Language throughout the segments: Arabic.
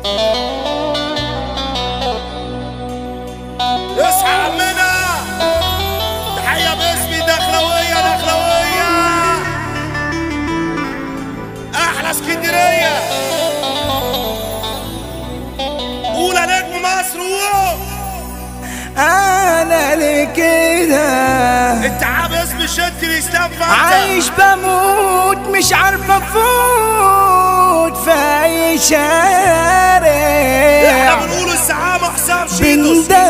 اصحى عمنا، تحية باسمي دخلوية دخلوية، أحلى اسكندرية، أولى نجم مصر. انا ليه كده انت عامل اسم شد الاسلام فانت عايش بموت مش عارف افوت في اي شارع. احنا بنقول الزعامة حسام بين شيتوس. ده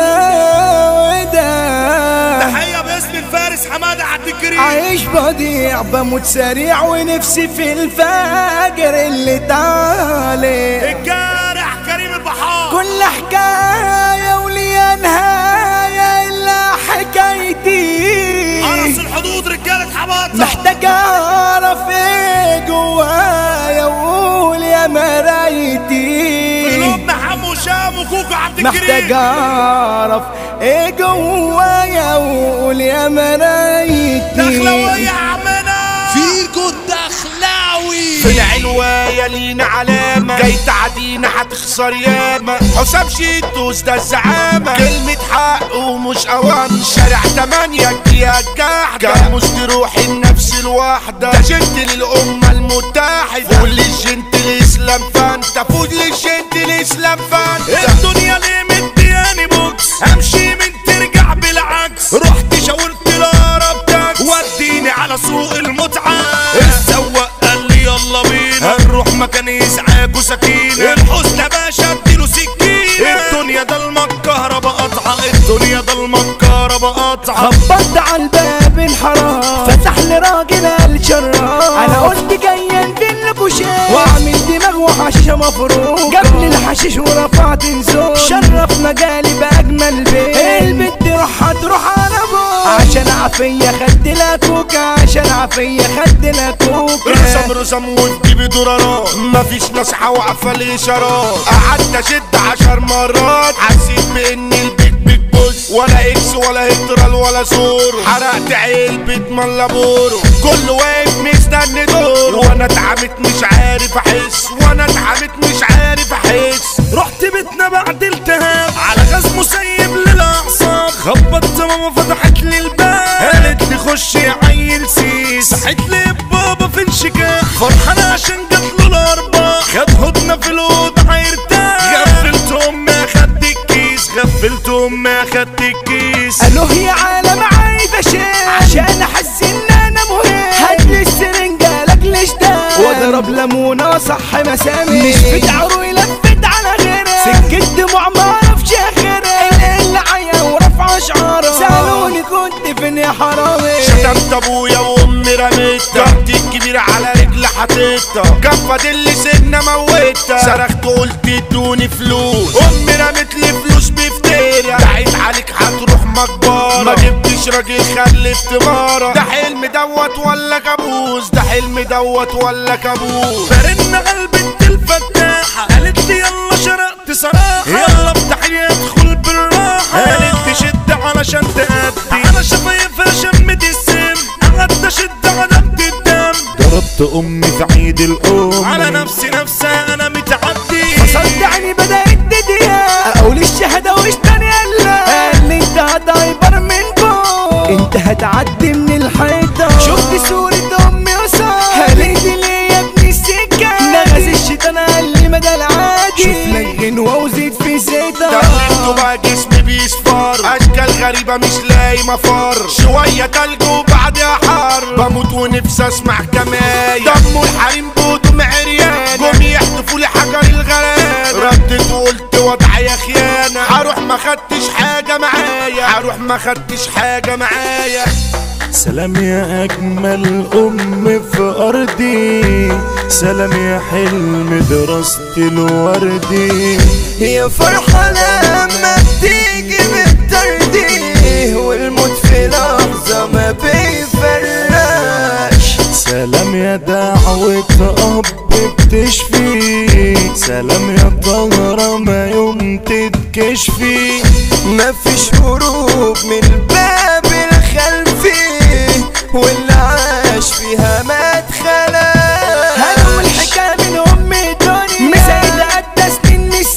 وده تحية باسم الفارس حمادة عبد الكريم. عايش بضيع بموت سريع ونفسي في الفجر اللي طالع. الجارح كريم البحار. كل حكاية وليها نهاية إلا حكايتي. قرص الحدود رجالة حباطة. محتاج أعرف إيه جوايا وقول يا مرايتي. قلوبنا حمو شام وكوكو عبد الكريم. محتاج أعرف إيه جوايا وقول يا مرايتي. دخلوية يا عمنا فيكو الدخلاوي في العلواية لينا علامة، جاي تعدينا هتخسر ياما. حسام شيتوس ده الزعامة، كلمة حق ومش أوان. شارع 8 يا الجحجة، مش تروح النفس الواحدة. ده جنت للأمة المتحدة، فوق للجنت الإسلام فانت، فوق للجنت الإسلام فانت. الدنيا ليه مدياني بوكس، امشي من ترجع بالعكس. رحت شاورت الأقرب تاكس، وديني على سوق المتعة. السواق قال لي يلا بينا هنروح مكان يسعاك وسكينة. الحزن باشا اديله سكينة. الدنيا ضلمة الكهرباء قطعة، الدنيا ضلمة الكهرباء قطعة. خبطت على الباب الحرام، فتح لي راجل قال شراب. انا قلت جاي انزل لكوا شاي واعمل دماغ وحشيشه مفروض. جاب لي الحشيش ورفعت نزول، شرف مجالي باجمل بيت. البنت روح هتروح على ابوك، عشان عافيه خدت لها كوكا، عشان عافيه خدت لها كوكا. رسم وتجيبي دولارات، مفيش نصحة واقفة الاشارات. قعدت اشد 10 مرات، حسيت بان البيت بتبص. ولا اكس ولا هترال ولا سورو، حرقت علبة ملابورو. كل واقف مستني دوره، وانا اتعمت مش عارف احس، وانا اتعمت مش عارف احس. رحت بيتنا بعد التهاب على غاز مسيب للاعصاب. خبطت ماما فتحت لي الباب، قالت لي خش يا عيل سيس. صحيت لي بابا في انشكاح، فرحان عشان جاتله الارباح. خد هدنة في الاوضه هيرتاح. غفلت امي اخدت الكيس، غفلت امي اخدت الكيس. قالوا يا عالم عايزه شيء عشان احس ان انا مهم. هاتلي السرنجه لاجل اشتاق واضرب ليمونه صح مسامي. مش بتعروي لفت على غيرها، سكت دموع معرفش اخرها. اللي عيا ورفع شعارها، سالوني كنت فين يا حرامي. شتمت ابويا وامي رميتها، ضغطي الكبير على رجلي حطيتها. كان فاضل لي سنه موتها، صرخت قلت ادوني فلوس. امي رمت لي فلوس بفتيرة، دعيت عليك هتروح مقبره. ما جبتش راجل خلفت ماره. ده حلم دوت ولا كابوس، ده حلم دوت ولا كابوس. فرن قلبت الفتاحه، قالت لي يلا شرقت صراحه. يلا بتحيه ادخل بالراحه، قالت لي شد علشان تأدي. انا شفايفها شمت السم، قعدت اشد عدمت الدم. ضربت امي في عيد الام، على نفسي انا متعدي. فصلت عيني بدأت تضيق، اقول الشهاده واشتري الله. قال لي انت هتعبر من فوق، انت هتعدي من الحيطه. شفت صوره امي وصار، قالت لي يا ابني السكه. نغز الشيطان قال لي مدى العادي، شوف لك غنوه وزيد في زيتها. دللته بقى جسمي بيصفر، اشكال غريبه مش لاقي مفر. شويه تلج وبعدها حر، بموت ونفسي اسمع كمايه. دمه الحريم بودم عريان، جم يحدفوا لي حجر الغلان. ردت وقلت وضعي خيانه، هروح ما خدتش حاجه معايا، هروح ما خدتش حاجه معايا. سلام يا أجمل أم في أرضي، سلام يا حلم دراستي الوردي. يا فرحة لما بتيجي بتردي، والموت في لحظة ما بيفرقش. سلام يا دعوة أب بتشفي، سلام يا طهرة ما يوم تتكشفي. مفيش هروب من الباب الخلفي، واللي عاش فيها ما اتخلق. هنقول الحكاية من أم الدنيا، مسيدة قد سنين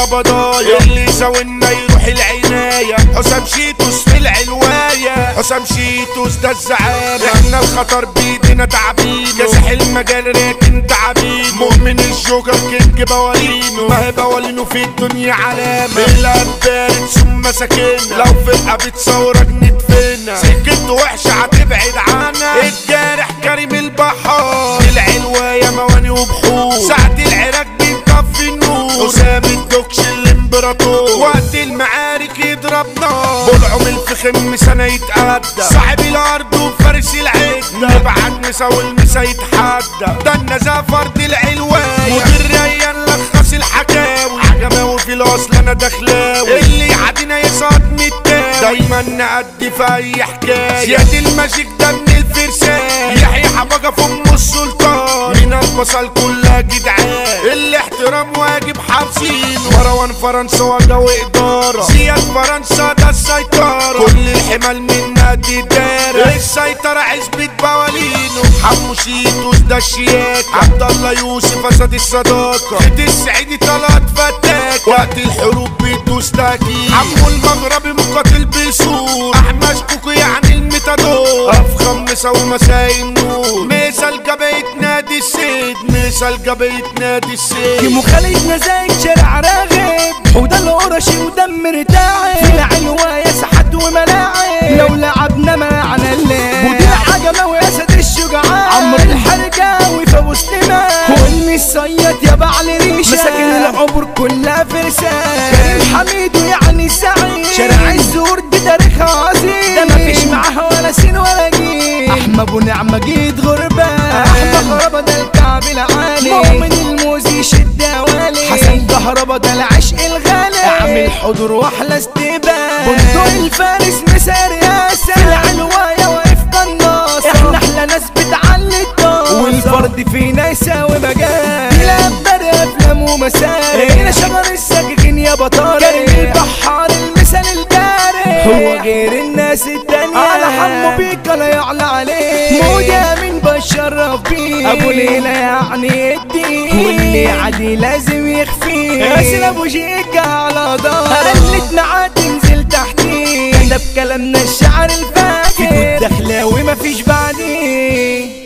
قبضايا اللي يساوينا يروح العناية. حسام شيتوس في العلواية، حسام شيتوس ده الزعامة. احنا الخطر بيدينا تعبين، كاسح المجال راكن تعبين. مؤمن الجوكر كينج بوالينو، ما هي بوالينو في الدنيا علامة. القلب بارد ثم ساكنة، لو فرقة بتصورك ندفنها. سكته وحشة هتبعد عنها. الجارح كريم البحار، العلواية مواني وبحور. ساعة العراق بيطفي النور. حسام الدوكش الامبراطور، وقت المعارك يضرب نار. بلعم الفخم سنة يتأدى، صاحب الارض وفارس العدة. نبعت مسا والمسا يتحدى، ده النزا فرد العلواية. مدير ريان لخص الحكاوي، عجماوي في الاصل انا دخلاوي. اللي يعدينا يسقط متاوي، دايما نأدي في اي حكاية. زياد الماجيك ده من الفرسان، يحيى حبقة في ام السلطان. من البصل كلها جدعان، الاحترام واجب حافظين. مروان فرنسا وجه وإدارة، زياد فرنسا ده السيطرة. كل الحمال من نادي دارة، السيطرة عزبة بوالينو. حمو شيتوس ده الشياك، عبد الله يوسف اسد الصداقة. خد السعيدي طلعت فتاك، وقت الحروب بيدوس تاكيد. عمو المغربي مقاتل بيسور، احمد كوكو يعني الميتادور. افخم مسا ومساء النور، مثال جبهة نادي السيد، مثال جبهة نادي السيد. كيمو خالدنا زي شارع راغب، وده القرشي ودم رتاعب. في العلواية ساحات وملاعب، لو لعبنا معنا الليل. ودي عجمة واسد الشجعان، عمرو الحرجاوي فابوس نمام. والمصيد يا بعل ريشة، مساكن العبر كلها فرسان. كريم حميد ويعني السعيد، شارع الزور دي تاريخها عظيم. ده مفيش معاه ولا سين ولا جيل. احمى ابو نعمة جيت غربان، احمى خرابة ده الكعب العالي. مؤمن الموزي شد والي، حسن كهربا ده العشق الغالي. اعمل حضور واحلى استقبال، بندق الفارس مسار ياسر. في العلواية واقف قناص، احنا احلى ناس بتعلي الطاس. والفرد فينا يساوي مجال، بلا برق افلام ومساري. هنا شجر الساكن يا بطاري، كريم البحار المثال الباري. هو غير الناس التانية، على حمو بيكا لا يعلى عليه. مودة من بشرف بيه، ابو ليلى يعني الدين. واللي عادي لازم يخفيه، ياسر ابو شيكا على دار. قلت معاه تنزل تحتيه، ده بكلامنا الشعر الفاكر. في دخلاوي مفيش بعديه.